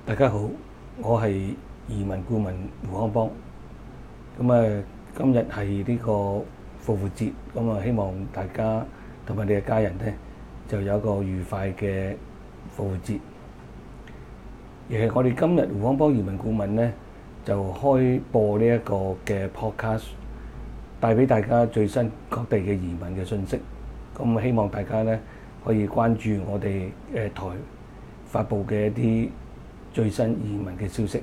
大家好，我係移民顧問胡康邦。今日係呢個復活節，希望大家同埋你嘅家人呢，就有一個愉快嘅復活節。而係我哋今日胡康邦移民顧問呢，就開播呢一個嘅 podcast，帶俾大家最新各地嘅移民嘅信息。希望大家呢，可以關注我哋台發布嘅一啲最新移民嘅消息。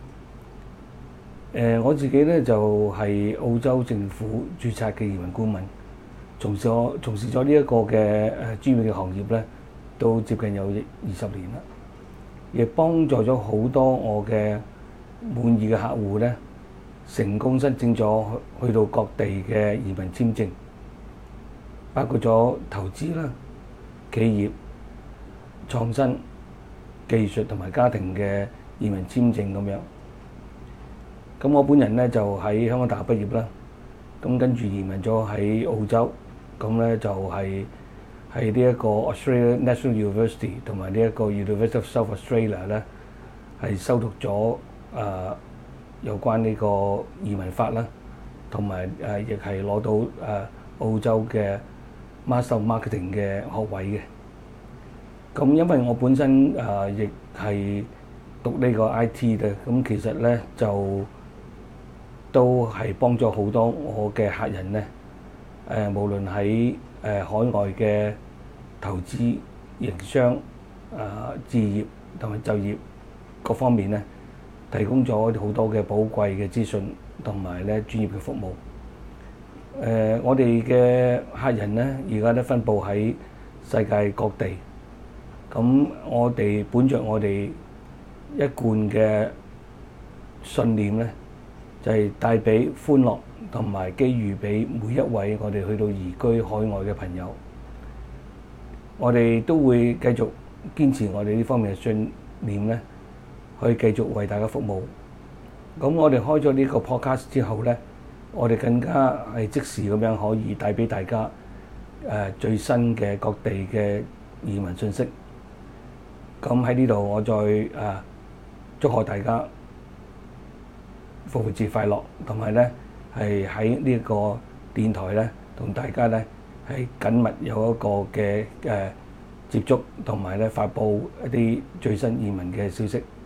我自己咧就係澳洲政府註冊嘅移民顧問，從事咗呢一個嘅專業嘅行業咧，都接近有20年啦，亦幫助咗好多我嘅滿意嘅客戶咧，成功申請咗去到各地嘅移民簽證，包括咗投資啦、企業、創新、技術同埋家庭嘅移民簽證咁樣。咁我本人咧就喺香港大學畢業啦，跟住移民咗喺澳洲，就係喺呢一個 Australia National University 同埋呢一個 University of South Australia 咧，係修讀咗有關呢個移民法啦，同埋亦係攞到澳洲嘅 Master of Marketing 嘅學位嘅。因為我本身亦係讀呢個 IT 嘅，其實咧就都係幫咗好多我嘅客人咧，無論喺海外嘅投資、營商、置業同埋就業各方面咧，提供咗好多嘅寶貴嘅資訊同埋咧專業嘅服務。我哋嘅客人咧，而家都分佈喺世界各地。我哋本着我哋一貫嘅信念咧，就係帶俾歡樂同埋機遇俾每一位我哋去到移居海外嘅朋友。我哋都會繼續堅持我哋呢方面嘅信念咧，去繼續為大家服務。我哋開咗呢個 podcast 之後咧，我哋更加係即時咁樣可以帶俾大家最新嘅各地嘅移民信息。喺呢度我再祝賀大家復活節快樂，同埋咧係喺呢個電台咧同大家咧係緊密有一個嘅接觸，同埋咧發布一啲最新移民嘅消息。